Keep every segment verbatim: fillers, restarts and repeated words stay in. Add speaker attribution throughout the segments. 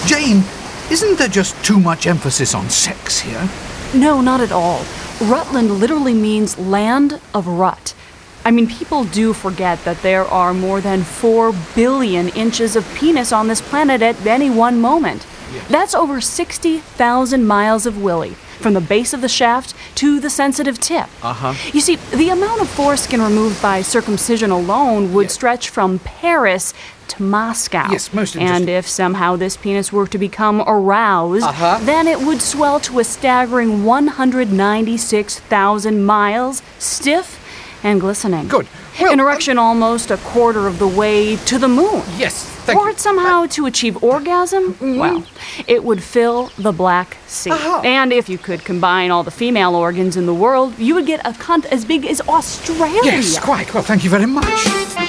Speaker 1: Jane, isn't there just too much emphasis on sex here?
Speaker 2: No, not at all. Rutland literally means land of rut. I mean, people do forget that there are more than four billion inches of penis on this planet at any one moment.
Speaker 1: Yes.
Speaker 2: That's over sixty thousand miles of willy, from the base of the shaft to the sensitive tip.
Speaker 1: Uh-huh.
Speaker 2: You see, the amount of foreskin removed by circumcision alone would
Speaker 1: Yes.
Speaker 2: stretch from Paris to Moscow.
Speaker 1: Yes, most
Speaker 2: And
Speaker 1: interesting.
Speaker 2: if somehow this penis were to become aroused,
Speaker 1: Uh-huh.
Speaker 2: then it would swell to a staggering one hundred ninety-six thousand miles, stiff and glistening.
Speaker 1: Good. Well,
Speaker 2: An erection almost a quarter of the way to the moon.
Speaker 1: Yes, thank
Speaker 2: Were
Speaker 1: you.
Speaker 2: it somehow to achieve orgasm, well, it would fill the Black Sea.
Speaker 1: Uh-huh.
Speaker 2: And if you could combine all the female organs in the world, you would get a cunt as big as Australia.
Speaker 1: Yes, quite. Well, thank you very much.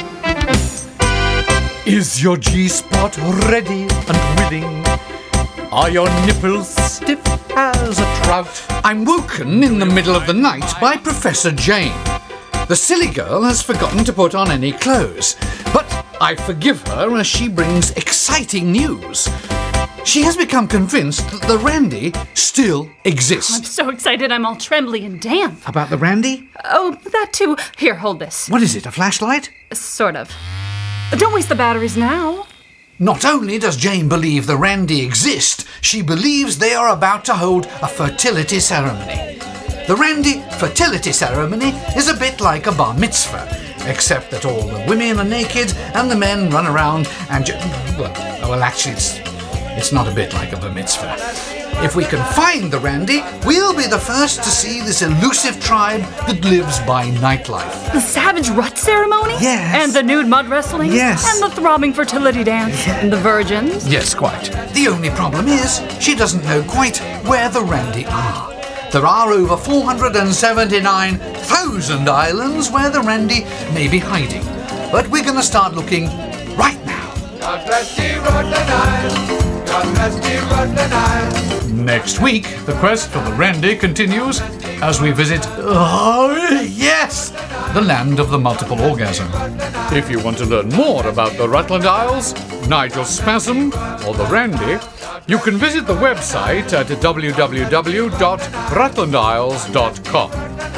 Speaker 1: Is your G-spot ready and willing? Are your nipples stiff as a trout? I'm woken in the middle of the night by Professor Jane. The silly girl has forgotten to put on any clothes, but I forgive her as she brings exciting news. She has become convinced that the Randy still exists.
Speaker 2: I'm so excited I'm all trembly and damp.
Speaker 1: About the Randy?
Speaker 2: Oh, that too. Here, hold this.
Speaker 1: What is it, a flashlight?
Speaker 2: Sort of. Don't waste the batteries now.
Speaker 1: Not only does Jane believe the Randy exist, she believes they are about to hold a fertility ceremony. The Randy fertility ceremony is a bit like a bar mitzvah, except that all the women are naked and the men run around and... Ju- well, well, actually, it's, it's not a bit like a bar mitzvah. If we can find the Randy, we'll be the first to see this elusive tribe that lives by nightlife.
Speaker 2: The savage rut ceremony?
Speaker 1: Yes.
Speaker 2: And the nude mud wrestling?
Speaker 1: Yes.
Speaker 2: And the throbbing fertility dance? And the virgins?
Speaker 1: Yes, quite. The only problem is she doesn't know quite where the Randy are. There are over four hundred seventy-nine thousand islands where the Randy may be hiding. But we're going to start looking right now.
Speaker 3: God bless thee, Rutland Isle. God bless thee, Rutland Isle.
Speaker 1: Next week, the quest for the Randy continues as we visit, oh, yes, the land of the multiple orgasm. If you want to learn more about the Rutland Isles, Nigel Spasm, or the Randy, you can visit the website at w w w dot rutland isles dot com.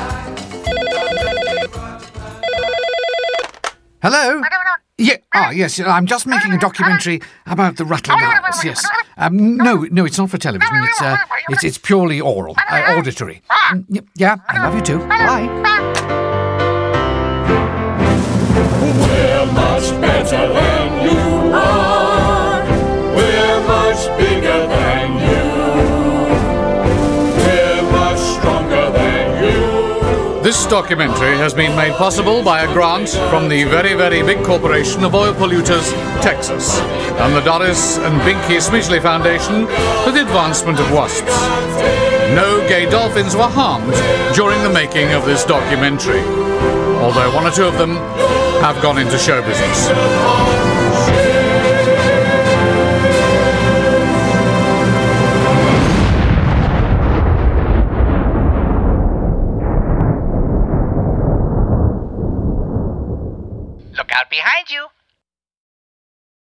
Speaker 1: Hello? Yeah, ah, yes, I'm just making a documentary about the Rutland Isles, yes. Um, no, no, it's not for television, it's, uh, it's, it's purely oral, uh, auditory. Mm, y- Yeah, I love you too. Bye.
Speaker 3: We're much better than you are. We're much bigger than you. We're much stronger than you.
Speaker 1: This documentary has been made possible by a grant from the very, very big corporation of oil polluters, Texas, and the Doris and Binky Smithley Foundation for the advancement of wasps. No gay dolphins were harmed during the making of this documentary, although one or two of them have gone into show business.